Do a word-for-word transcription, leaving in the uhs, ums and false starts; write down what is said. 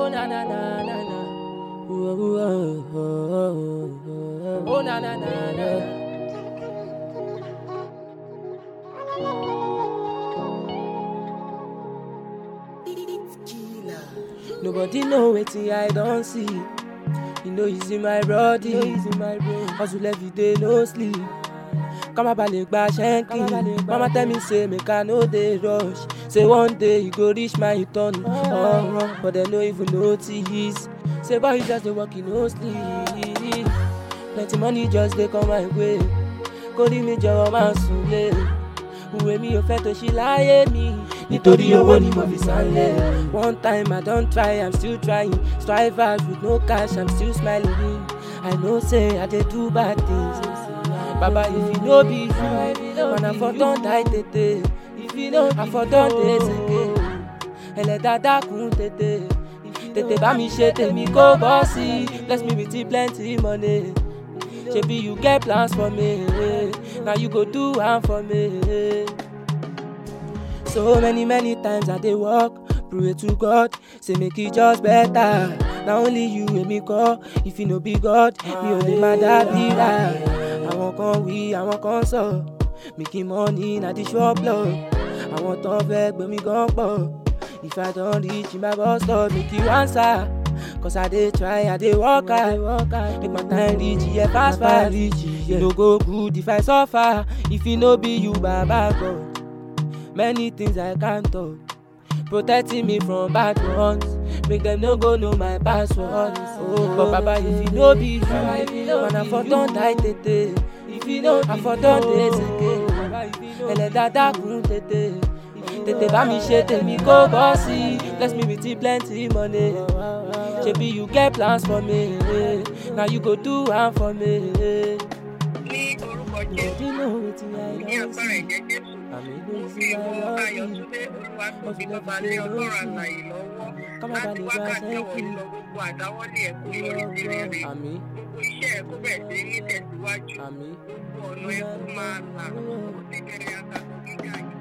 Oh na na na na na. Oh, oh, oh, oh, oh. Oh na na na na. Nobody know wetin I don't see. You know he's in my body, he's in my brain. Hustle every day, no sleep. Come up and gba shanking. Mama tell me say make I no dey rush. Say one day you go reach my turn. Oh, but they no even notice. Say boy you just dey work, you no sleep. Plenty money just dey come my way. Kórìí mi jọ̀wọ́ má sùn lé. Ìwé mi ò fẹ́ tó ṣí láyé mi. Nítorí owó ni mo fi sálẹ̀. One time I don't try, I'm still trying. Strive hard with no cash, I'm still smiling. I know say I dey do bad things. Baba, if you no be you, man, I for don die tete. If you no, I for don dey sege. Ẹlẹ́dàá dákun tètè. Tètè bá mi ṣe tèmi kó bọ́ sí. Bless me with plenty money. Shebi you get plans for me. Now you go do am for me. So many, many times I dey walk, pray to God, say make it just better. Now only you and me call, if you no be God, me only my daddy lie. I won't come we, I won't come so, making money na the shop block. I want to beg, but me gon' pop. If I don't reach my boss stop, make you answer. Cause I dey try, I dey work hard, make my time reach, yeah, fast, fast. You no go good if I suffer, if you no be you, Baba God. Many things I can't talk, protecting me from bad ones. Make them no go know my password. Oh, but Baba, if you no be you, man, I for don die tete. If you no, I for don dey sege. Ẹlẹ́dàá dákun tètè. Tètè bá mi ṣe tèmi kó bọ́ sí. Bless me with plenty money. Shebi you get plans for me. Now you go do am for me. Ní orúkọ Jésù, ní agbára ẹ̀jẹ̀ Jésù, mo fi ìwọ Ayọ̀túndé Olúwatóbi lọ́ba lé ọlọ́run àlàyé lọ́wọ́ láti wákàtí ọ̀wọ̀ ìlọ gbogbo àdáwọ́lé ẹ̀ kó yọrí sí rere. Gbogbo iṣẹ́ ẹ̀ kó bẹ̀rẹ̀ sí ní tẹ̀síwájú. Gbogbo ọ̀nà ẹ̀ kó máa là. Ó ti bẹ̀rẹ̀ àtàkùn gíga yìí.